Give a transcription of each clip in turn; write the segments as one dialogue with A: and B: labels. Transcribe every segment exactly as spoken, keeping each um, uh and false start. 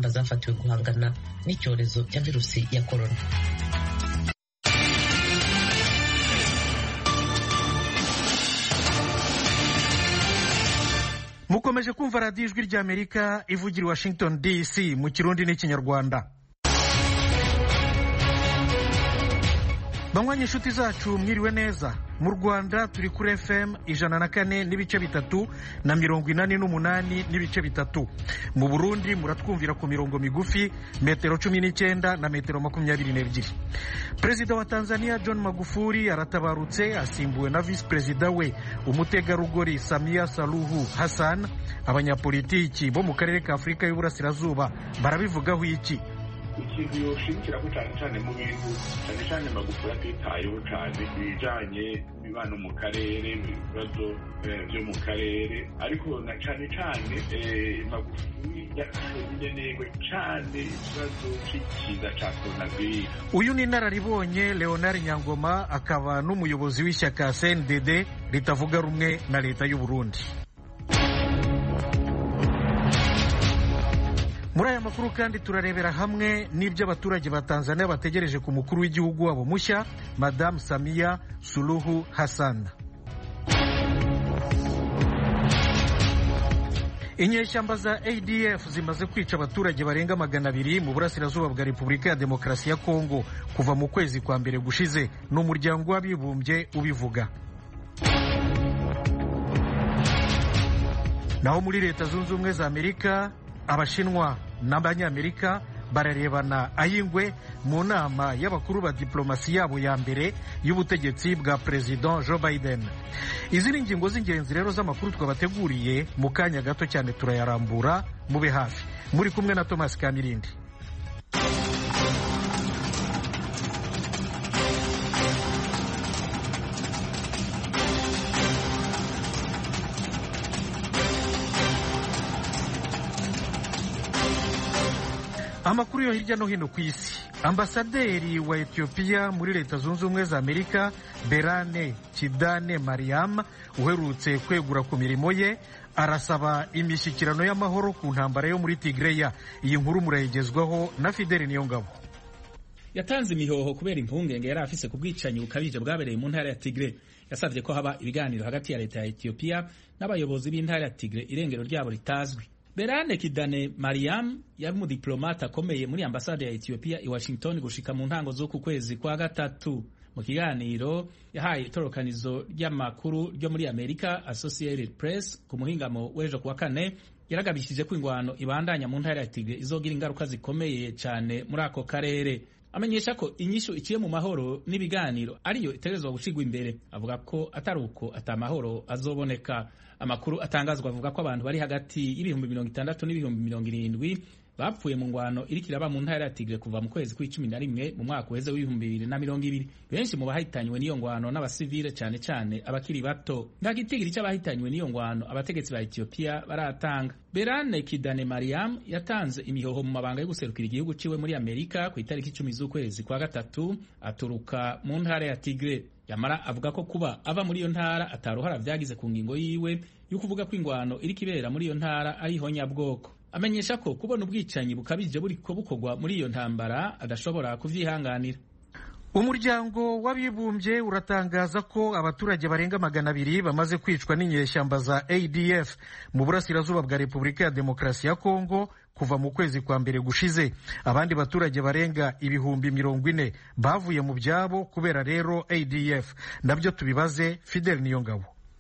A: ingamba zafatiwe guhangana n'icyorezo cya virusi ya korona.
B: mukomeje kumva radiyo ijwi ry'Amerika ivugira i Washington D C mu Kirundi n'Ikinyarwanda. banywanyi inshuti zacu mwiriwe neza. mu Rwanda turi kuri F M ijana na kane n'ibice bitatu na mirongo inani n'umunani n'ibice bitatu. mu Burundi muratwumvira ku mirongo migufi metero cumi n'icyenda na metero makumyabiri n'ebyiri. Perezida wa Tanzania John Magufuli aratabarutse asimbuwe na visi perezida we umutegarugori Samia Suluhu Hassan. Abanyapolitiki bo mu karere ka Afurika y'Uburasirazuba barabivugaho iki?
C: ikintu yoshimikirako cyane cyane mu bintu cyane cyane Magufuli atitayeho cyane ibijanye n'imibano mu karere mu bibazo byo mu karere, ariko na cyane cyane Magufuli yafashije neza cyane ikibazo cy'ikiza cya coronavirus.
B: Uyu ni inararibonye Leonard Nyangoma, akaba n'umuyobozi w'ishyaka C N D D ritavuga rumwe na leta y'u Burundi. Muri aya makuru kandi turarebera hamwe n'ibyo abaturage ba Tanzania bategereje ku mukuru w'igihugu wabo mushya Madame Samia Suluhu Hassan. Inyeshyamba za A D F zimaze kwica abaturage barenga magana abiri mu burasirazuba bwa Repubulika ya Demokarasi ya Kongo kuva mu kwezi kwa mbere gushize, n'umuryango w'abibumbye ubivuga. Naho muri Leta Zunze Ubumwe za Amerika, Abashinwa n'Abanyamerika bararebana ayingwe mu nama y'abakuru ba diplomasi yabo ya mbere y'ubutegetsi bwa President Joe Biden. Izi ni ingingo z'ingenzi rero z'amakuru twabateguriye, mu kanya gato cyane turayarambura, mube hafi. Muri kumwe na Thomas Kamirindi. Amakuru yo hirya no hino ku isi. Ambasaderi wa Ethiopia muri Leta Zunze Ubumwe za Amerika Berane Kidane Mariam uherutse kwegura ku mirimo ye arasaba imishyikirano y'amahoro ku ntambara yo muri Tigreya. Iyi nkuru murayigezwaho na Fidel Niyongabo.
D: Yatanze imihoho kubera impungenge yari afise ku bwicanyi bukabije bwabereye mu ntara ya Tigre. Yasavye ko haba ibiganiro hagati ya leta ya Ethiopia n'abayobozi b'intara ya Tigre irengero ryabo ritazwi. Berane Kidane Mariam yari umudiplomate akomeye muri ambasade ya Ethiopia i Washington gushika mu ntango z'uku kwezi kwa gatatu. Mu kiganiro yahaye itorokanizo ry'amakuru ryo muri Amerika Associated Press ku muhingamo w'ejo kuwa kane, yaragabishije ko ingwano ibandanya mu ntara ya Tigre izogira ingaruka zikomeye cyane muri ako karere. Amenyesha ko inyishu iciye mu mahoro n'ibiganiro ariyo itegerezwa gushigwa imbere. Avuga ko atari uko atamahoro azoboneka. Amakuru atangazwa avuga ko abantu bari hagati y'ibihumbi mirongo itandatu n'ibihumbi mirongo irindwi bapfuye mu ngwano iriko iraba mu ntara ya Tigre kuva mu kwezi kw'icumi na rimwe mu mwaka uheze w'ibihumbi bibiri na mirongo ibiri. Benshi mu bahitanywe n'iyo ngwano n'abasivile cyane cyane abakiri bato. Nta gitigiri cy'abahitanywe n'iyo ngwano abategetsi ba Ethiopia baratanga. Berane Kidane Mariam yatanze imihoho mu mabanga yo guserukira igihugu ciwe muri Amerika ku itariki icumi z'ukwezi kwa gatatu, aturuka mu ntara ya Tigre. Yamara avuga ko kuba ava muri iyo ntara ataruhara vyagize ku ngingo yiwe yo kuvuga ko ingwano iri kibera muri iyo ntara ari ihonyabwoko. Amenyesha ko kubona ubwicanyi bukabije buriko bukorwa muri iyo ntambara adashobora kuvyihanganira.
B: Umuryango w'abibumbye uratangaza ko abaturage barenga magana abiri bamaze kwicwa n'inyeshyamba za A D F mu burasirazuba bwa Repubulika ya Demokarasi ya Kongo kuva mu kwezi kwa mbere gushize. Abandi baturage barenga ibihumbi mirongo ine bavuye mu byabo kubera rero A D F. Nabyo tubibaze Fidel Niyongabo.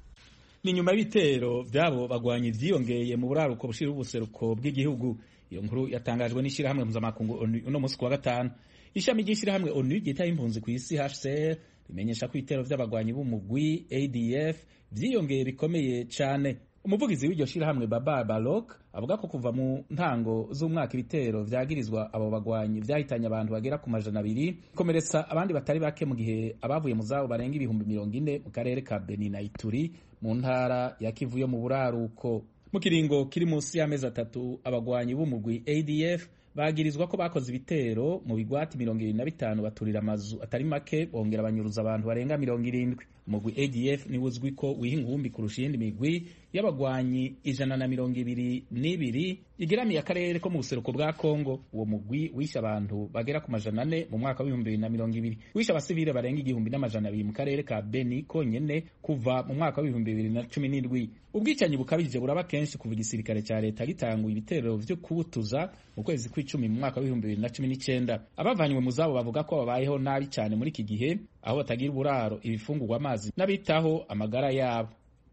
D: Ni nyuma y'ibitero byabo bagwanyi vyiyongeye mu buraruko bushira ubuseruko bw'igihugu. Iyo nkuru yatangajwe n'ishirahamwe mpuzamakungu uno munsi kwa gatanu. Ishami ry'ishirahamwe O N U ryitaye impunzi ku isi H C R rimenyesha ko ibitero by'abagwanyi b'umugwi A D F vyiyongeye bikomeye cyane. Umuvugizi w'iryo shirahamwe Baba Balok avuga ko kuva mu ntango z'umwaka ibitero vyagirizwa abo bagwanyi vyahitanye abantu bagera ku majana abiri, komeretsa abandi batari bake, mu gihe abavuye mu zabo barenga ibihumbi mirongo ine mu karere ka Beni na Ituri mu ntara ya Kivu yo mu buraruko. Mu kiringo kiri munsi y'amezi atatu abagwanyi b'umugwi A D F bagirizwa ko bakoze ibitero mu bigwati mirongo irindwi na bitanu baturira amazu atari make bongera banyuruza abantu barenga mirongo irindwi. umugwi A D F ni uzwi ko wiha ingumbi kurusha iyindi migwi y'abagwanyi ijana na mirongo ibiri n'ibiri igeramiye akarere ko mu buseruko bwa Kongo. Uwo mugwi wishe abantu bagera ku majana ane mu mwaka w'ibihumbi bibiri na mirongo ibiri, wishe abasivile barenga igihumbi n'amajana abiri mu karere ka Beni konyene kuva mu mwaka w'ibihumbi bibiri na cumi n'indwi. Ubwicanyi bukabije buraba kenshi kuva igisirikare ca leta gitanguye ibitero vyo kubutuza mu kwezi kw'icumi mu mwaka w'ibihumbi bibiri na cumi n'icenda. Abavanywe mu zabo bavuga ko babayeho nabi cyane muri iki gihe, aho batagira uburaro, ibifungurwa, amazi n'abitaho amagara yabo.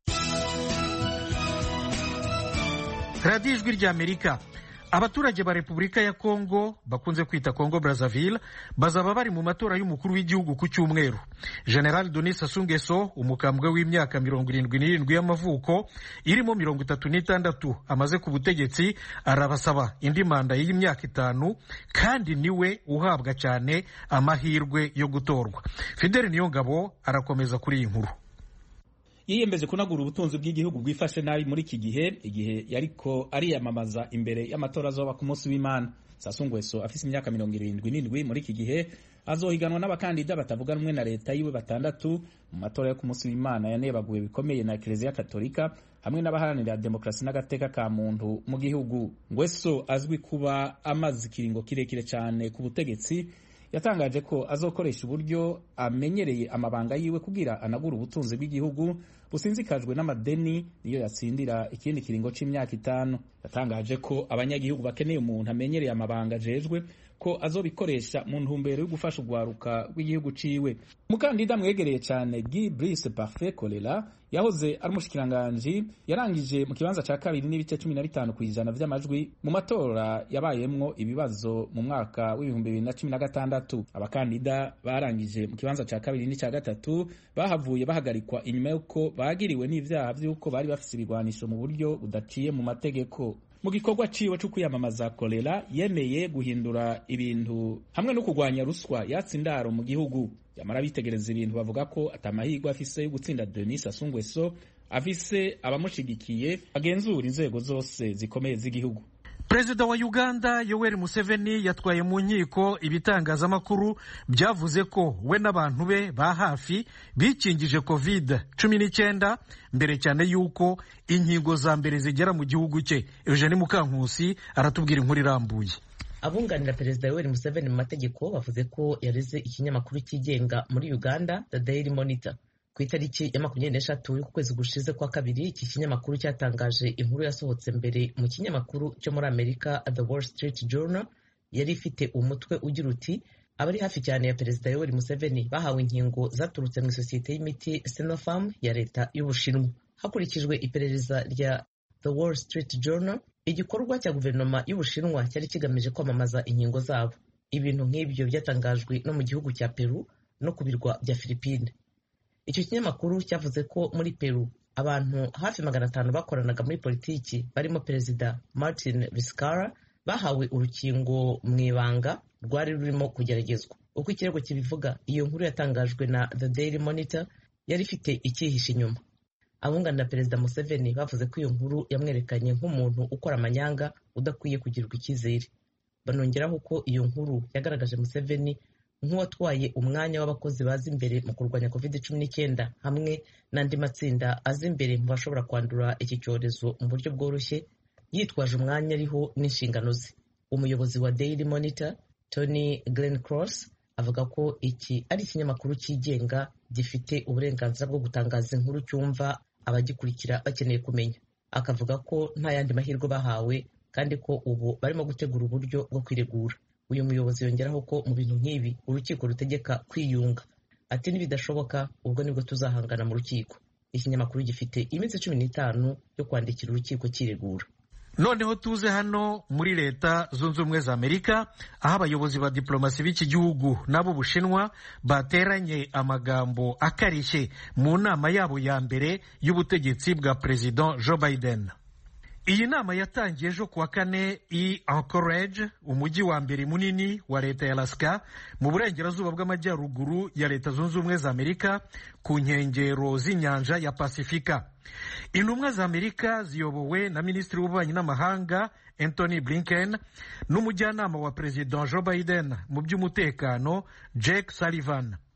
B: radiyo ijwi ry'Amerika. Abaturage ba Repubulika ya Kongo bakunze kwita Kongo Brazzaville bazaba bari mu matora y'umukuru w'igihugu ku cyumweru. General Denis Sassou Nguesso, umukambwe w'imyaka mirongo irindwi n'irindwi y'amavuko irimo mirongo itatu n'itandatu amaze ku butegetsi, arabasaba indi manda y'imyaka itanu kandi niwe uhabwa cyane amahirwe yo gutorwa. Fidel Niyongabo arakomeza kuri iyi nkuru.
D: Yiyembeje kunagura ubutunzi bw'igihugu bwifashe nabi muri iki gihe, igihe yariko ariyamamaza imbere y'amatora azoba ku munsi w'Imana. Sassou Nguesso afise imyaka mirongo irindwi n'indwi muri iki gihe azohiganwa n'abakandida batavuga rumwe na leta yiwe batandatu mu matora yo ku munsi w'Imana yanebaguye bikomeye na Eklezia Katolika hamwe n'abaharanira demokrasi n'agateka ka muntu mu gihugu. Nguesso azwi kuba amaze ikiringo kirekire cyane ku butegetsi, yatangaje ko azokoresha uburyo amenyereye amabanga yiwe kugira anagura ubutunzi bw'igihugu businzikajwe n'amadeni niyo yatsindira ikindi kiringo c'imyaka itanu. Yatangaje ko abanyagihugu bakeneye umuntu amenyereye amabanga ajejwe, ko azobikoresha mu ntumbero yo gufasha urwaruka rw'igihugu ciwe. Umukandida mwegereye cyane Guy Brice Parfait Kolela yahoze ari umushikiranganji yarangije mu kibanza ca kabiri n'ibice cumi na bitanu kw'ijana vy'amajwi mu matora yabayemwo ibibazo mu mwaka w'ibihumbi bibiri na cumi na gatandatu. Abakandida barangije mu kibanza ca kabiri n'ica gatatu bahavuye bahagarikwa inyuma y'uko bagiriwe n'ivyaha vy'uko bari bafise ibigwanisho mu buryo budaciye mu mategeko. Mu gikorwa ciwe cyo kwiyamamaza, Kolela yemeye guhindura ibintu hamwe no kurwanya ruswa yatsi indaro mu gihugu. Yamara bitegereza ibintu bavuga ko atamahirwe afise yo gutsinda Denis Sassou Nguesso, afise abamushigikiye agenzura inzego zose zikomeye z'igihugu.
B: Perezida wa Uganda Yoweri Museveni yatwaye mu nkiko ibitangazamakuru byavuze ko we n'abantu be ba hafi bikingije covid cumi n'icyenda mbere cyane yuko inkingo za mbere zigera mu gihugu cye. Eugene Mukankusi aratubwira inkuru irambuye.
A: Abunganira Perezida Yoweri Museveni mu mategeko bavuze ko yareze ikinyamakuru cyigenga muri Uganda, The Daily Monitor. Ku itariki ya makumyabiri n'eshatu y'uku kwezi gushize kwa kabiri, iki kinyamakuru cyatangaje inkuru yasohotse mbere mu kinyamakuru cyo muri Amerika The Wall Street Journal, yari ifite umutwe ugira uti abari hafi cyane ya Perezida Yoweri Museveni bahawe inkingo zaturutse mu isosiyete y'imiti Sinopharm ya leta y'Ubushinwa. Hakurikijwe iperereza rya The Wall Street Journal, igikorwa cya guverinoma y'Ubushinwa cyari kigamije kwamamaza inkingo zabo. Ibintu nk'ibyo byatangajwe no mu gihugu cya Peru no ku birwa bya Philippines. Icyo kinyamakuru cyavuze ko muri Peru abantu hafi magana atanu bakoranaga muri politiki barimo Perezida Martin Vizcarra bahawe urukingo mu ibanga rwari rurimo kugeragezwa. Uko ikirego kibivuga, iyo nkuru yatangajwe na The Daily Monitor yari ifite icyihishe inyuma. Abunganira Perezida Museveni bavuze ko iyo nkuru yamwerekanye nk'umuntu ukora amanyanga udakwiye kugirirwa icyizere. Banongeraho ko iyo nkuru yagaragaje Museveni nk'uwatwaye umwanya w'abakozi bazi imbere mu kurwanya covid cumi n'icyenda hamwe n'andi matsinda azi imbere mu bashobora kwandura iki cyorezo mu buryo bworoshye, yitwaje umwanya ariho n'inshingano ze. Umuyobozi wa Daily Monitor Tony Glencross avuga ko iki ari ikinyamakuru cyigenga gifite uburenganzira bwo gutangaza inkuru cyumva abagikurikira bakeneye kumenya. Akavuga ko nta yandi mahirwe bahawe kandi ko ubu barimo gutegura uburyo bwo kwiregura. Uyu muyobozi yongeraho ko mu bintu nk'ibi urukiko rutegeka kwiyunga. Ati nibidashoboka ubwo nibwo tuzahangana mu rukiko. Ikinyamakuru gifite iminsi cumi n'itanu yo kwandikira urukiko kiregura.
B: Noneho tuze hano muri Leta Zunze Ubumwe za Amerika, aho abayobozi ba diplomasi b'iki gihugu n'abo Bushinwa bateranye amagambo akarishye mu nama yabo ya mbere y'ubutegetsi bwa President Joe Biden. Iyi nama yatangiye ejo kuwa kane i Anchorage, umujyi wa mbere munini wa leta ya Alaska mu burengerazuba bw'amajyaruguru ya Leta Zunze Ubumwe za Amerika ku nkengero z'inyanja ya Pasifika. Intumwa za Amerika ziyobowe na Minisitiri w'Ububanyi n'Amahanga Anthony Blinken n'umujyanama wa President Joe Biden mu by'umutekano Jake Sullivan.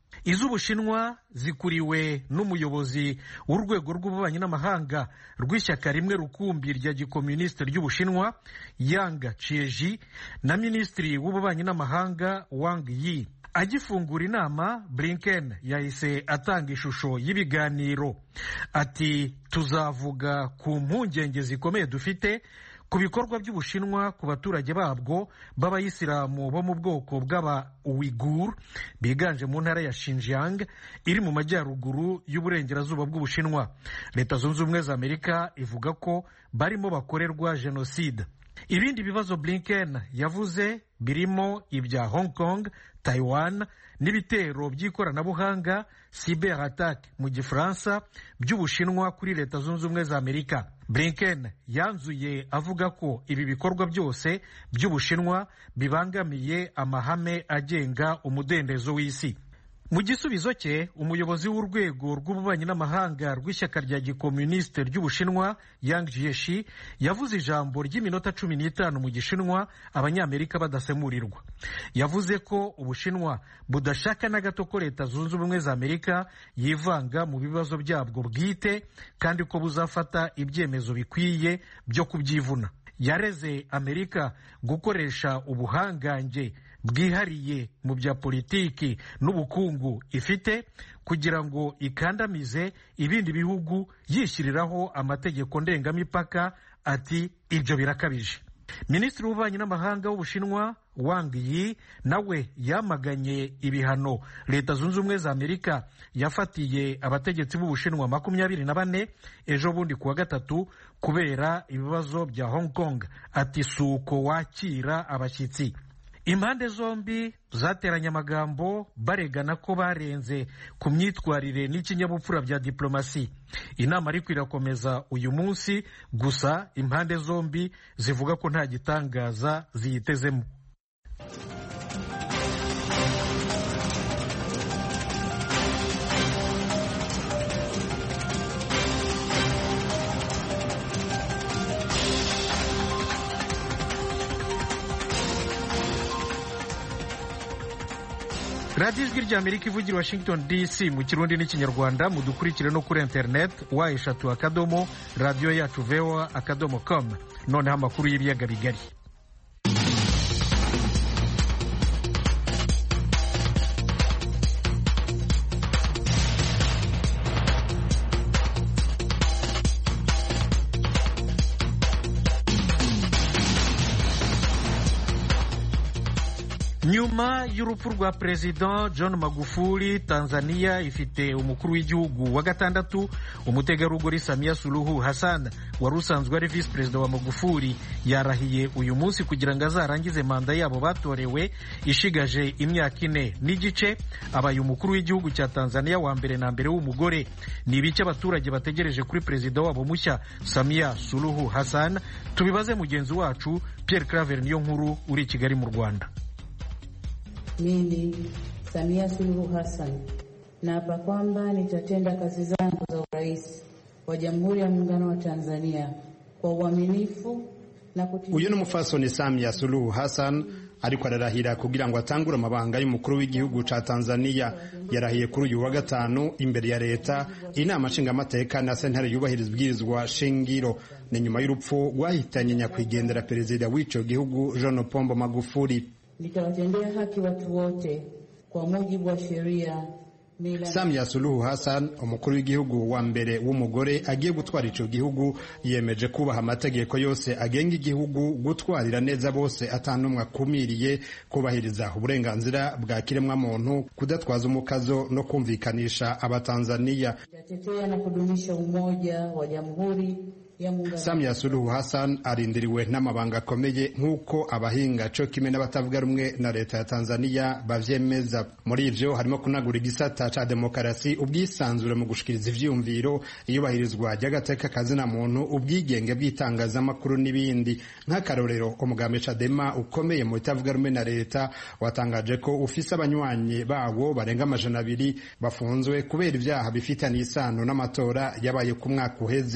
B: iz'Ubushinwa zikuriwe n'umuyobozi w'urwego rw'ububanyi n'amahanga rw'ishyaka rimwe rukumbi rya gikomunisite ry'Ubushinwa Yang Jiechi na minisitiri w'ububanyi n'amahanga Wang Yi. Agifungura inama, Blinken yahise atanga ishusho y'ibiganiro. Ati tuzavuga ku mpungenge zikomeye dufite ku bikorwa by'Ubushinwa ku baturage babwo b'abayisilamu bo mu bwoko bw'aba Uighur biganje mu ntara ya Xinjiang iri mu majyaruguru y'uburengerazuba bw'Ubushinwa. Leta Zunze Ubumwe za Amerika ivuga ko barimo bakorerwa jenoside. Ibindi bibazo Blinken yavuze birimo ibya Hong Kong, Taiwan n'ibitero by'ikoranabuhanga cyber attack mu gifaransa by'Ubushinwa kuri Leta Zunze Ubumwe za Amerika. Blinken yanzuye avuga ko ibi bikorwa byose by'Ubushinwa bibangamiye amahame agenga umudendezo w'isi. Mu gisubizo cye, umuyobozi w'urwego rw'ububanyi n'amahanga rw'ishyaka rya gikomunisite ry'Ubushinwa Yang Jiechi yavuze ijambo ry'iminota cumi n'itanu mu Gishinwa abanyamerika badasemurirwa. Yavuze ko Ubushinwa budashaka na gato ko Leta Zunze Ubumwe za Amerika yivanga mu bibazo byabwo bwite kandi ko buzafata ibyemezo bikwiye byo kubyivuna. Yareze Amerika gukoresha ubuhangange bwihariye mu bya politiki n'ubukungu ifite kugira ngo ikandamize ibindi bihugu yishyiriraho amategeko ndengamipaka. Ati ibyo birakabije. Minisitiri w'ububanyi n'amahanga w'Ubushinwa Wang Yi nawe yamaganye ibihano Leta Zunze Ubumwe za Amerika yafatiye abategetsi b'Ubushinwa makumyabiri na bane ejo bundi kuwa gatatu kubera ibibazo bya Hong Kong. Ati suko wakira abashyitsi. Impande zombi zateranye amagambo baregana ko barenze ku myitwarire n'ikinyabupfura bya diplomasi. Inama ariko irakomeza uyu munsi, gusa impande zombi zivuga ko nta gitangaza ziyitezemo. Radio Ijwi ry'Amerika ivugira Washington D C mu Kirundi n'Ikinyarwanda. Mudukurikire no kuri internet wa eshatu akadomo radio yacu voa akadomo com. Noneho amakuru y'ibiyaga bigari. Nyuma y'urupfu rwa President John Magufuli, Tanzania ifite umukuru w'igihugu wa gatandatu, umutegarugori Samia Suluhu Hassan wari usanzwe ari vice president wa Magufuli yarahiye uyu munsi kugira ngo azarangize manda yabo batorewe ishigaje imyaka ine n'igice. Abaye umukuru w'igihugu cya Tanzania wa mbere na mbere w'umugore. Ni ibiki abaturage bategereje kuri president wabo mushya Samia Suluhu Hassan? Tubibaze mugenzi wacu Pierre Claver niyo nkuru uri Kigali mu Rwanda.
E: Mimi Samia Suluhu Hassan naapa kwamba nitatenda kazi zangu za urais wa Jamhuri ya Muungano wa Tanzania kwa uaminifu na kutii.
F: Uyu n'umufasoni Samia Suluhu Hassan ariko ararahira kugira ngo atangure amabanga y'umukuru w'igihugu ca Tanzania. Yarahiye kuri uyu wa gatanu imbere ya leta, inama nshingamateka na sentare yubahiriza ubwirizwa shingiro. Ni nyuma y'urupfu rwahitanye nyakwigendera perezida w'ico gihugu John Pombo Magufuli.
E: Nitawatendea haki watu wote kwa mujibu wa sheria.
F: Samia Suluhu Hassan, umukuru w'igihugu wa mbere w'umugore agiye gutwara ico gihugu, yemeje kubaha amategeko yose agenga igihugu, gutwarira neza bose atanumwe akumiriye, kubahiriza uburenganzira bwa kiremwa muntu, kudatwaza umukazo no kumvikanisha abatanzania.
E: Yatetea na kudumisha umoja wa Jamhuri.
F: Samia Suluhu Hassan arindiriwe n'amabanga akomeye nk'uko abahinga cyo kimwe n'abatavuga rumwe na leta ya Tanzania bavyemeza. Muri ivyo harimo kunagura igisata ca demokarasi, ubwisanzure mu gushikiriza ivyumviro, iyubahirizwa ry'agateka kazina muntu, ubwigenge bw'itangazamakuru n'ibindi. Nk'akarorero, umugambi Chadema ukomeye mu bitavuga rumwe na leta watangaje ko ufise abanywanyi bawo barenga amajana abiri bafunzwe kubera ivyaha bifitanye isano n'amatora yabaye ku mwaka uheze.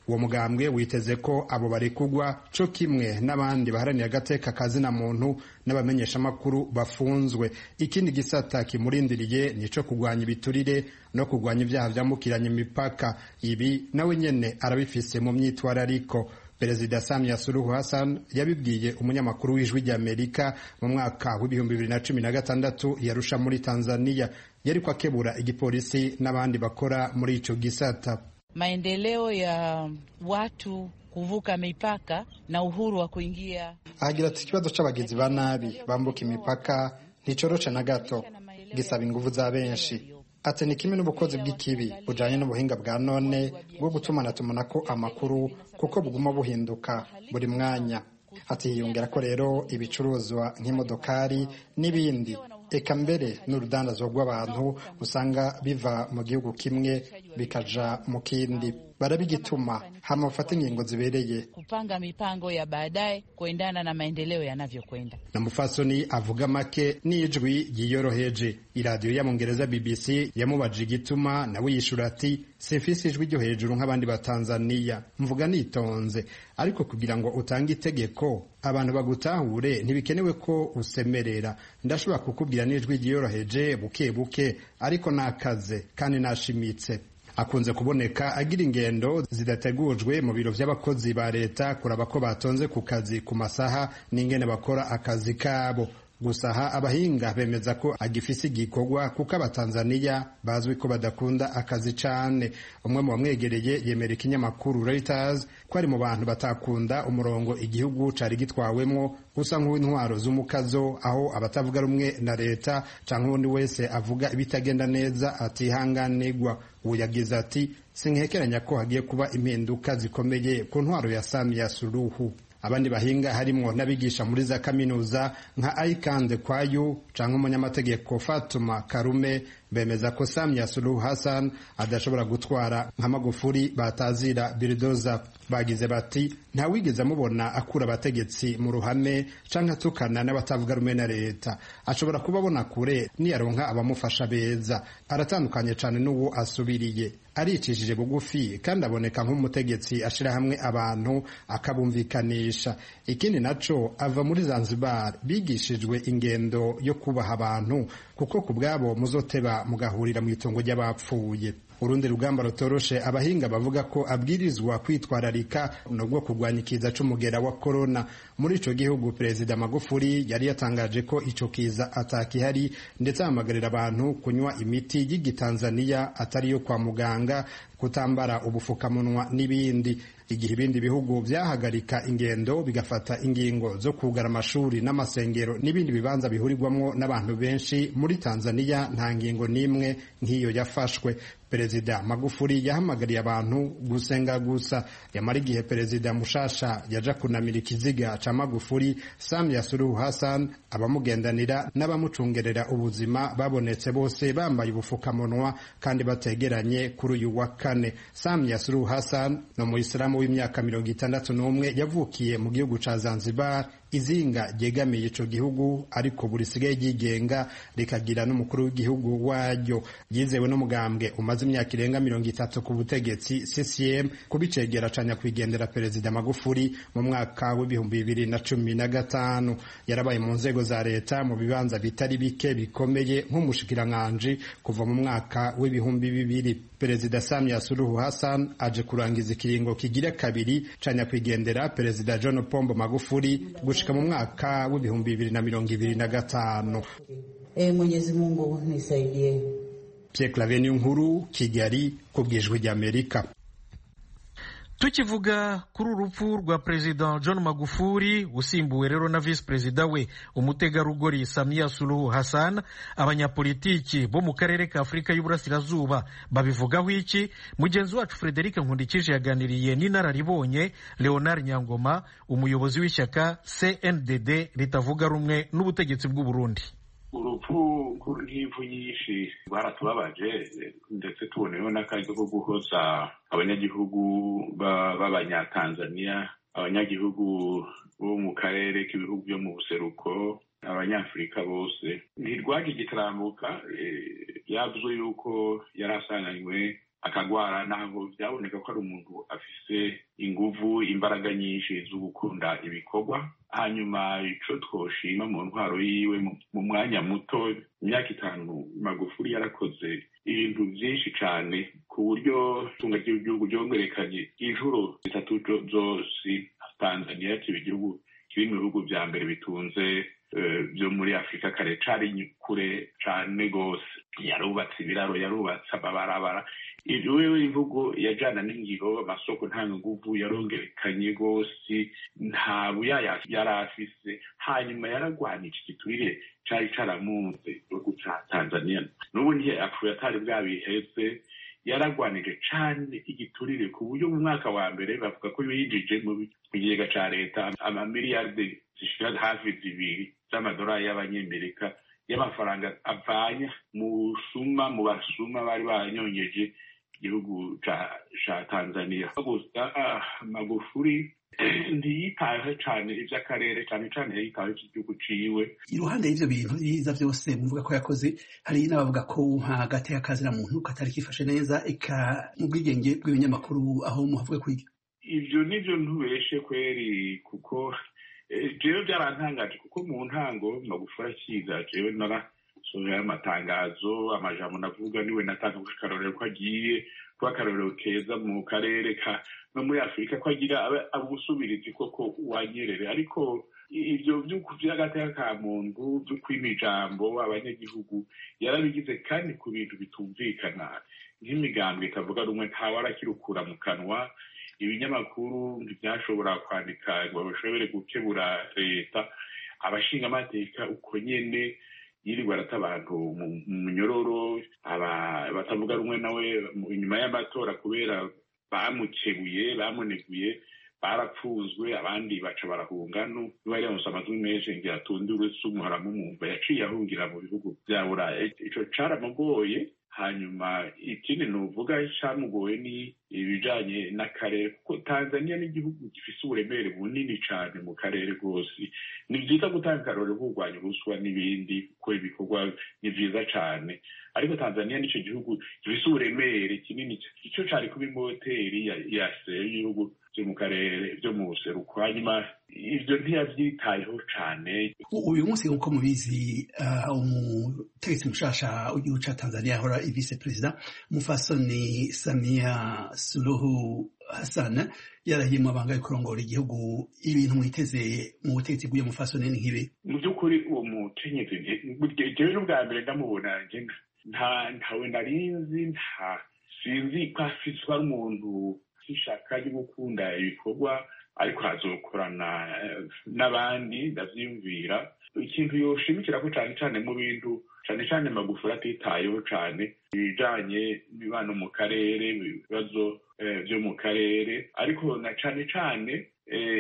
F: uwo mugambwe witeze ko abo barekugwa co kimwe n'abandi baharanira agateka kazina muntu n'abamenyeshamakuru bafunzwe. Ikindi gisata kimurindiriye nico kugwanya ibiturire no kugwanya ibyaha vyambukiranya imipaka. Ibi nawe nyene arabifise mu myitwarariko. Perezida Samia Suluhu Hassan yabibwiye umunyamakuru w'ijwi ry'Amerika mu mwaka w'ibihumbi bibiri na cumi na gatandatu yarusha muri Tanzania, yari kwakebura igipolisi n'abandi bakora muri ico gisata.
E: Maendeleo ya watu kuvuka mipaka na uhuru wa kuingia.
F: Agira ati ikibazo c'abagizi ba nabi bambuka imipaka nticoroca na gato, gisaba inguvu za benshi. Ati ni kimwe n'ubukozi bw'ikibi bujanye n'ubuhinga bwa none bwo gutumana tumanako amakuru kuko buguma buhinduka buri mwanya. Ati hiyongera ko rero ibicuruzwa nk'imodokari n'ibindi, eka mbere n'urudandazwa rw'abantu usanga biva mu gihugu kimwe bikaja mu kindi. Barabigituma hama ufata ingingo zibereye
E: kupanga mipango ya baadaye kuendana na maendeleo yanavyokwenda.
F: Na mufasoni avuga make n'ijwi yiyoroheje. Iradiyo ya Mongereza B B C yamubaje igituma nawe yishura ati simfise ijwi ryo hejuru nk'abandi ba Tanzania, mvuga nitonze, ariko kugira ngo utange itegeko abantu bagutahure ntibikenewe ko usemerera. Ndashobora kukubwira n'ijwi yiyoroheje buke buke, ariko nakaze kandi nashimitse. Akunze kuboneka agira ingendo zidategujwe mu biro by'abakozi ba leta kuraba ko batonze ku kazi ku masaha n'ingene bakora akazi kabo. Gusaha abahinga bemeza ko agifise igikorwa kuko abatanzania bazwi ko badakunda akazi cane. Umwe mu bamwegereye yemera ikinyamakuru Reuters ko ari mu bantu batakunda umurongo igihugu cari gitwawemwo usa nk'intwaro z'umukazo, aho abatavuga rumwe na leta canke undi wese avuga ibitagenda neza atihanganirwa. Ubu yagize ati sinkekeranya ko hagiye kuba impinduka zikomeye ku ntwaro ya Samia Suluhu. Abandi bahinga harimo n'abigisha muri za kaminuza nka Aikande Kwayu canke umunyamategeko Fatuma Karume bemeza ko Samia Suluhu Hassan adashobora gutwara nka Magufuli batazira Bildoza. Bagize bati nta wigeze amubona akura abategetsi mu ruhame canke atukana n'abatavuga rumwe na leta. Ashobora kubabona kure niyaronka abamufasha beza. Aratandukanye cane n'uwo asubiriye, aricishije bugufi kandi aboneka nk'umutegetsi ashira hamwe abantu akabumvikanisha. Ikindi naco ava muri Zanzibar bigishijwe ingendo yo kubaha abantu kuko kubwabo muzoteba mugahurira mu itongo ry'abapfuye. Urundi rugamba rutoroshe abahinga bavuga ko abwirizwa kwitwararika nubwo kurwanya ikiza c'umugera wa corona. Muri ico gihugu Perezida Magufuli yari yatangaje ko ico kiza atakihari, ndetse ahamagarira abantu kunywa imiti y'igitanzania atari yo kwa muganga, kutambara ubufukamunwa n'ibindi. Igihe ibindi bihugu vyahagarika ingendo bigafata ingingo zo kugara amashuri n'amasengero n'ibindi bibanza bihurirwamwo n'abantu benshi, muri Tanzania nta ngingo n'imwe nk'iyo yafashwe. Perezida Magufuli yahamagariye abantu gusenga gusa. Yamara igihe Perezida mushasha yaja kunamira ikiziga ca Magufuli, Samia Suluhu Hassan abamugendanira n'abamucungerera ubuzima babonetse bose bambaye ubufukamunwa kandi bategeranye kuri uyu wa kane. Samia Suluhu Hassan no mu Islamu w'imyaka mirongo itandatu n'umwe yavukiye mu gihugu ca Zanzibar, izinga ryegamiye ico gihugu ariko buri sigaye ryigenga rikagira n'umukuru w'igihugu waryo. Yizewe n'umugambwe umaze imyaka irenga mirongo itatu ku butegetsi C C M kubicegera canya kwigendera Perezida Magufuli mu mwaka w'ibihumbi bibiri na cumi na gatanu. Yarabaye mu nzego za leta mu bibanza bitari bike bikomeye nk'umushikiranganji kuva mu mwaka w'ibihumbi bibiri. Perezida Samia Suluhu Hassan aje kurangiza ikiringo kigira kabiri canya kwigendera Perezida John Pombo Magufuli gushika mu mwaka w'ibihumbi bibiri na mirongo ibiri na gatanu.
E: E Mwenyezi Mungu nisaidie.
F: Pierre Claver Nkuru, Kigali, kubwijwe rya Amerika.
B: Tukivuga kuri urupfu rwa President John Magufuli usimbuwe rero na Vice President we umutegarugori Samia Suluhu Hassan, abanyapolitiki bo mu karere ka Afrika y'Uburasirazuba babivugaho iki? Mugenzi wacu Frederic Nkundikije yaganiriye n'inararibonye Leonard Nyangoma, umuyobozi w'ishyaka C N D D ritavuga rumwe n'ubutegetsi bw'u Burundi.
C: Urupfu rw'ivu nyinshi baratubabaje, ndetse tuboneyeho n'akaryo ko guhoza abanyagihugu b'abanyatanzania, abanyagihugu bo mu karere k'ibihugu byo mu buseruko, abanyafurika bose. Ntirwaje igitarambuka, yavuzwe yuko yari asanganywe akagwara, naho byaboneka ko ari umuntu afise inguvu, imbaraga nyinshi zo gukunda ibikorwa. Hanyuma ico twoshima mu ntwaro yiwe, mu mwanya muto, imyaka itanu, Magufuli yarakoze ibintu byinshi cyane ku buryo itunga ry'igihugu ryongerekanye inshuro zitatu zose. Tanzania kiba igihugu kiri mu bihugu vya mbere bitunze byo muri Afrika, kare cari kure cane gose. Yarubatse ibiraro, yarubatse amabarabara, ivyo imvugo yajana n'ingiro, amasoko nta nguvu, yarongerekanye gose, nta buyaya yari afise. Hanyuma yaragwanije igiturire cari caramunze igihugu ca Tanzania, n'ubu ntiye apfuye atari bwabiheze. Yaragwanije cane igiturire ku buryo mu mwaka wa mbere bavuga ko yinjije mu kigega ca leta amamiliyarde zishika hafi zibiri z'amadolari y'abanyamerika y'amafaranga avanya mu suma mu basuma bari banyongeje igihugu ca Tanzania. Gusa Magufuli ntiyitayeho cane ivy'akarere, cane cane yitayeho igihugu ciwe.
G: Iruhande y'ivyo bintu vyiza vyose muvuga ko yakoze, hari n'abavuga ko hagati y'akazina muntu katari kifashe neza, eka mu bwigenge bw'ibinyamakuru aho muhavuga kwiga.
C: Ivyo nivyo ntubeshe kweri, kuko jewe byarantangaje, kuko mu ntango Magufuli akiza jewe narasohoye amatangazo, amajambo navuga niwe natanga akarorero ko agiye kuba akarorero keza mu karere ka no muri Afurika, ko agira abusubirizi koko wanyerere. Ariko ivyo vy'agateka ka muntu vyo kwima ijambo abanyagihugu yarabigize, kandi ku bintu bitumvikana nk'imigambwe ikavuga rumwe ntawe arakirukura mu kanwa. Ibinyamakuru ntibyashobora kwandika ngo bashobore gukebura leta. Abashinga amateka uko nyene yirirwa arata abantu mu munyororo, batavuga rumwe nawe inyuma y'amatora kubera bamukebuye, bamuneguye, barapfuzwe, abandi baca barahunga. N'ubari bamusa amazwi menshi ngira atundi uretse umuhora mumwumva, yaciye ahungira mu bihugu vya Buraya. Ico caramugoye. Hanyuma ikindi nuvuga camugoye ni ibijanye n'akarere, kuko Tanzania n'igihugu gifise uburemere bunini cane mu karere rwose. Ni vyiza gutanga akarorero kurwanya ruswa n'ibindi, kuko ibikorwa ni vyiza cane, ariko Tanzania nico gihugu gifise uburemere kinini, ico cari kuba imoteri ya y'ibihugu vyo mu karere vyo mu buseruko. Hanyuma ivyo ntiyavyitayeho cane.
G: Uyu munsi nk'uko mubizi, umutegetsi mushasha w'igihugu ca Tanzania ahora vice perezida Mufasoni Samia Suluhu Hassan yarahiye mu mabanga yo kurongora igihugu. Ibintu mwiteze mu butegetsi bw'uyu Mufasoni ni nk'ibi? Mu
C: by'ukuri uwo mukenyezi jewe n'ubwa mbere ndamubona nje nta ntawe narinzi, nta sinzi ko afise umuntu ishaka ryo gukunda ibikorwa, ariko hazokorana n'abandi ndavyiyumvira. Ikintu yoshimikira ko cane cane mu bintu cane cane Magufuli atitayeho cane ibijanye n'imibano mu karere, ibibazo vyo mu karere, ariko na cane cane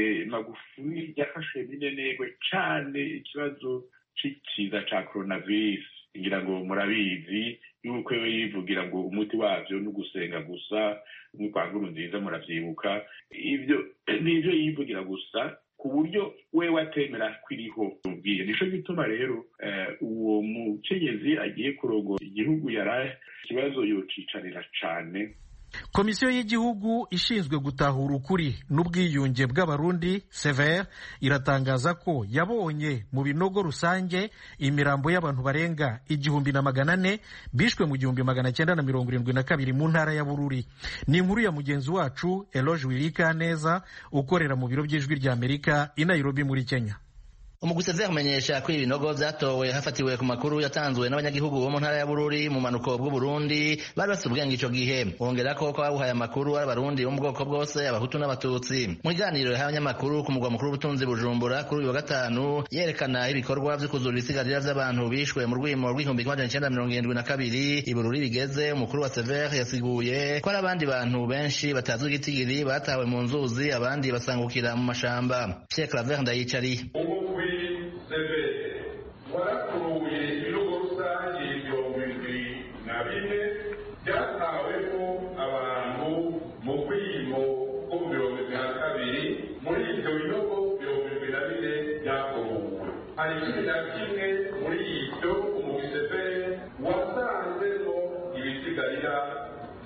C: Magufuli yafashe minenegwe cane ikibazo c'ikiza ca coronavirus. Ngira ngo murabizi yuko yivugira ngo umuti wavyo ni ugusenga gusa, nk'uko Nkurunziza muravyibuka. Ivyo nivyo yivugira gusa, ku buryo wewe atemera kwiriho ubwiye. Nico gituma rero uwo mukenyezi agiye kurongora igihugu yari ikibazo yocicarira cane.
B: Komisiyo y'igihugu ishinzwe gutahura ukuri n'ubwiyunge bw'abarundi Sever iratangaza ko yabonye mu binogo rusange imirambo y'abantu barenga igihumbi na magana ane bishwe mu gihumbi magana cyenda na mirongo irindwi na kabiri mu ntara ya Bururi. Ni inkuru ya mugenzi wacu Eloge Wirikaneza ukorera mu biro by'ijwi rya Amerika i Nairobi muri Kenya.
H: Umuguseveri umenyesha ko ibinogo vyatowe hafatiwe ku makuru yatanzwe n'abanyagihugu bo mu ntara ya Bururi mu manuko bw'u Burundi bari bafite ubwenge ico gihe. Bongera ko ko babuhaye amakuru ari abarundi bo mu bwoko bwose, abahutu n'abatutsi. Mu kiganiro yahaye abanyamakuru ku mugwa mukuru w'ubutunzi Bujumbura kuri uyu wa gatanu, yerekana ibikorwa vyo kuzura ibisigarira vy'abantu bishwe mu rwimo rw'igihumbi kimwe magana cenda mirongo irindwi na kabiri i Bururi bigeze. Umukuru wa Sever yasiguye ko ari abandi bantu benshi batazwi igitigiri batawe mu nzuzi, abandi basangukira mu mashamba. Pierre Claver Ndayicari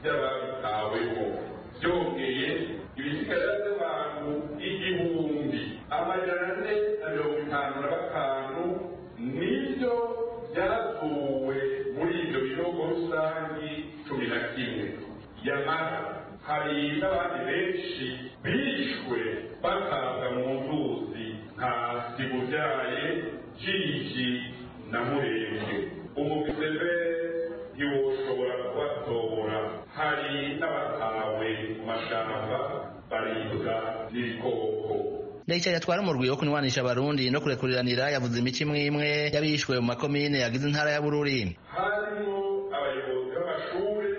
C: by'ababitaweho. Byongeye ibisigara by'abantu igihumbi amajana ane na mirongo itanu na batanu nibyo byatuwe muri ibyo binogo rusangi cumi na kimwe. Yamara hari n'abandi benshi bishwe batabwa mu nzuzi nka Sibuvyaye, Jiji na Murenge. Umugizeve ntiwoshobora kubatora. Hari n'abatawe mu mashamba baribwa n'ibikoko.
H: Ndayicari yatwara umurwi wo kunywanisha abarundi no kurekuriranira yavuze imico imwe imwe y'abishwe mu makomine yagize intara ya Bururi.
C: Harimo abayobozi b'amashure,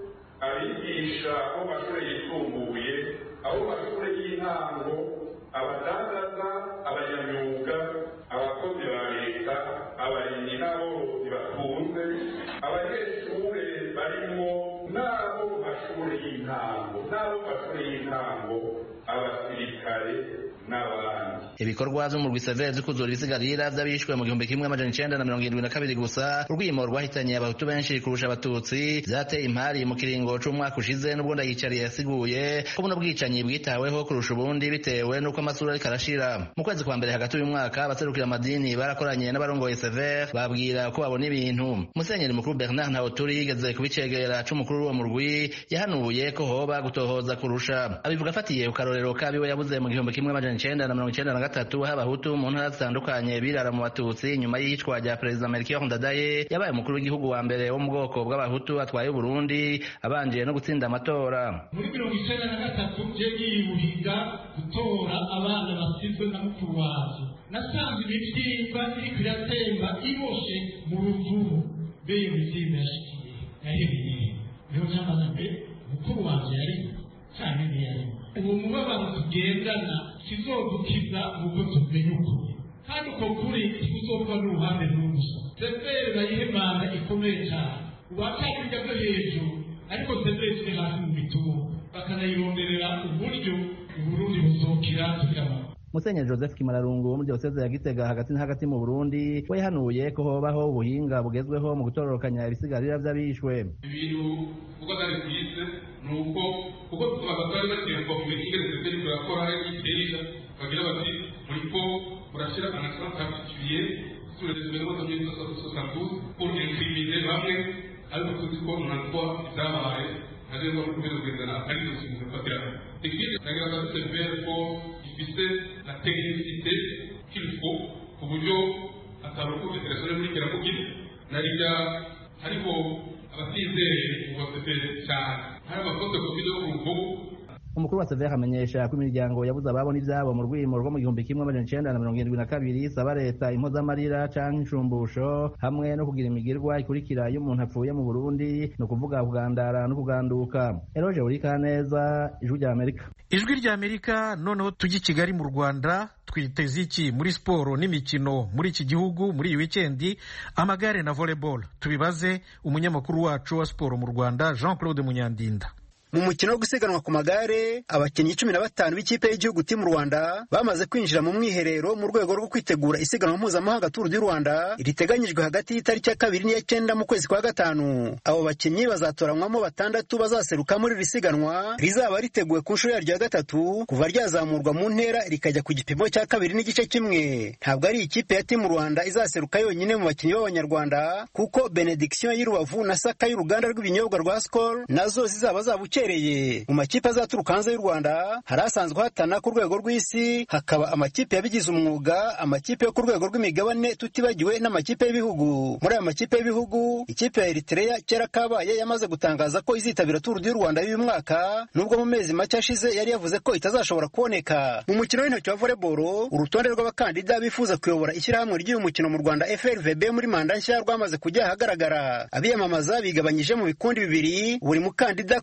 C: abigisha bo mu mashure yisumbuye, abo mu mashure y'intango, abadandaza, abanyamyuga, abakozi ba leta, abarimyi n'aborozi batunze, abanyeshure barimo n'abo mu mashure y'intango, n'abo mu mashure y'intango, abasirikare n'abandi.
H: Ibikorwa vy'umurwi Severe vyo kuzura ibisigarira vy'abishwe mu gihumbi kimwe amajana icenda na mirongo irindwi na kabiri gusa, urwimo rwahitanye abahutu benshi kurusha abatutsi, vyateye impari mu kiringo c'umwaka ushize, n'ubwo Ndayicari yasiguye ko buno bwicanyi bwitaweho kurusha ubundi bitewe n'uko amasura ariko arashira. Mu kwezi kwa mbere hagati y'uyu mwaka abaserukira amadini barakoranye n'abarongoye Severe babwira ko babona ibintu. Musenyeri mukuru Bernard Ntawoturi yigeze kubicegera c'umukuru w'uwo murwi yahanuye ko hoba gutohoza kurusha. Abivuga afatiye ku karorero kabiwe yabuze mu gihumbi kimwe amajana icenda na mirongo icenda na gatatu h'abahutu mu ntara zitandukanye birara mu batutsi nyuma y'iyicwa rya perezida Melchior Ndadaye yabaye umukuru w'igihugu wa mbere wo mu bwoko bw'abahutu atwaye Burundi abanje no gutsinda amatora.
I: Muri mirongo icenda na gatatu je yiyuhiga gutora abana basizwe na mukuru wacu. Nasanze imitimba iriko iratemba iboshe mu ruvubu beyo mitimba yashikiye yahebeye. Niho nyamaza mbe mukuru wanje yari cyane ntiyari. Uwo mubabaro tugendana kizodukiza ubwo tumenye ukuri, kandi uko kuri kuzova n'uruhande n'ubusa. Severe bayihemana ikomeye cyane, uwacabirya byo hejuru, ariko Severe kiri hasi mu bitugu bakanayironderera uburyo Uburundi buzokira tukama.
H: Musenyeri Joseph Kimararungu wo mu diocese ya Gitega hagati na hagati mu Burundi we yahanuye ko hobaho ubuhinga bugezweho mu gutororokanya ibisigarira vy'abishwe.
J: Ibintu uko ari kwise nuko uko tubagatari batemba ku bikigere zitari kurakora y'iterija bagira bati muri ko burashira anakora particulier sur les événements de mille neuf cent soixante-douze pour incriminer bamwe ariko tuzi ko ntabwo byabaye agenda mu kubera kwizana ari gusubiza fatira ikindi nagira bati Severe ko ifise la technicité qu'il faut ku buryo ataruko interesse muri kera kugira narija ariko abasizeye ngo Severe cyane hari abakoze ku video ku rubuga.
H: Umukuru wa Severe amenyesha ko imiryango yabuze ababona ivyabo mu rwimo rwo mu gihumbi kimwe amajana icenda na mirongo irindwi na kabiri saba leta impozamarira canke inshumbusho hamwe no kugira imigirwa ikurikira iyo umuntu apfuye mu Burundi no kuvuga kugandara no kuganduka. Eroje Urikaneza, Ijwi rya Amerika.
B: Ijwi rya Amerika. Noneho tujye i Kigali mu Rwanda. Twiteze iki muri siporo n'imikino muri iki gihugu muri iyi wikendi? Amagare na volleyball. Tubibaze umunyamakuru wacu wa siporo mu Rwanda Jean Claude Munyandinda.
K: Mu mukino wo gusiganwa ku magare abakinnyi cumi na batanu b'ikipe y'igihugu Team Rwanda bamaze kwinjira mu mwiherero mu rwego rwo kwitegura isiganwa mpuzamahanga Tour du Rwanda riteganyijwe hagati y'itariki ya kabiri n'iya cyenda mu kwezi kwa gatanu. Abo bakinnyi bazatoranywamo batandatu bazaseruka muri iri siganwa rizaba riteguwe ku nshuro yaryo ya gatatu kuva ryazamurwa mu ntera rikajya ku gipimo cya kabiri n'igice kimwe. Ntabwo ari ikipe ya Team Rwanda izaseruka yonyine mu bakinnyi b'abanyarwanda kuko Benediction y'Urubavu na Saka y'uruganda rw'ibinyobwa rwa Skol nazo zizaba zabuke mu makipe azaturuka hanze y'u Rwanda hari asanzwe hatana ku rwego rw'isi, hakaba amakipe yabigize umwuga, amakipe yo ku rwego rw'imigabane tutibagiwe n'amakipe y'ibihugu. Muri aya makipe y'ibihugu ikipe ya Eritrea kera kabaye yamaze gutangaza ko izitabira Tour du Rwanda y'uyu mwaka, nubwo mu mezi make ashize yari yavuze ko itazashobora kuboneka. Mu mukino w'intoki wa volleyball urutonde rw'abakandida bifuza kuyobora ishyirahamwe ry'uyu mukino mu Rwanda F R V B muri manda nshya rwamaze kujya ahagaragara. Abiyamamaza bigabanyije mu bikundi bibiri, buri mukandida ku mwanya wa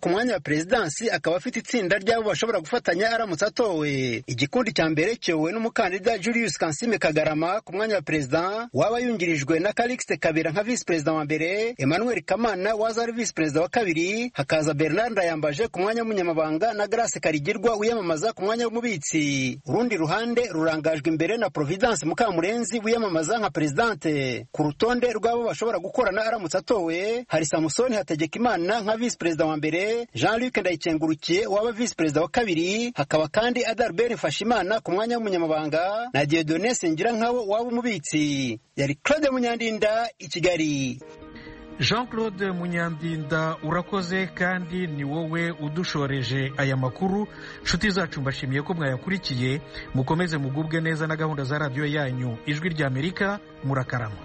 K: perezidansi akaba afite itsinda ry'abo bashobora gufatanya aramutse atowe. Igikundi cya mbere cyowe n'umukandida Julius Kansime Kagarama ku mwanya wa perezida, waba yungirijwe na Calixte Kabera nka visi perezida wa mbere, Emmanuel Kamana waza ari visi perezida wa kabiri, hakaza Bernard Ndayambaje ku mwanya w'umunyamabanga na Grace Karigirwa wiyamamaza ku mwanya w'umubitsi. Urundi ruhande rurangajwe imbere na Providence Mukamurenzi wiyamamaza nka presidente. Ku rutonde rw'abo bashobora gukorana aramutse atowe hari Samusoni Hategekimana nka visi perezida wa mbere, Jean-Luc Ndayicengurukiye waba visi perezida wa kabiri, hakaba kandi Adalbert Mfashimana ku mwanya w'umunyamabanga na Dieudonné Sengirankawo waba umubitsi. Yari Claude Munyandinda i Kigali.
B: Jean-Claude Munyandinda urakoze, kandi ni wowe udushoreje aya makuru. Nshuti zacu mbashimiye ko mwayakurikiye, mukomeze mugubwe neza na gahunda za radiyo yanyu Ijwi ry'Amerika. Murakarama.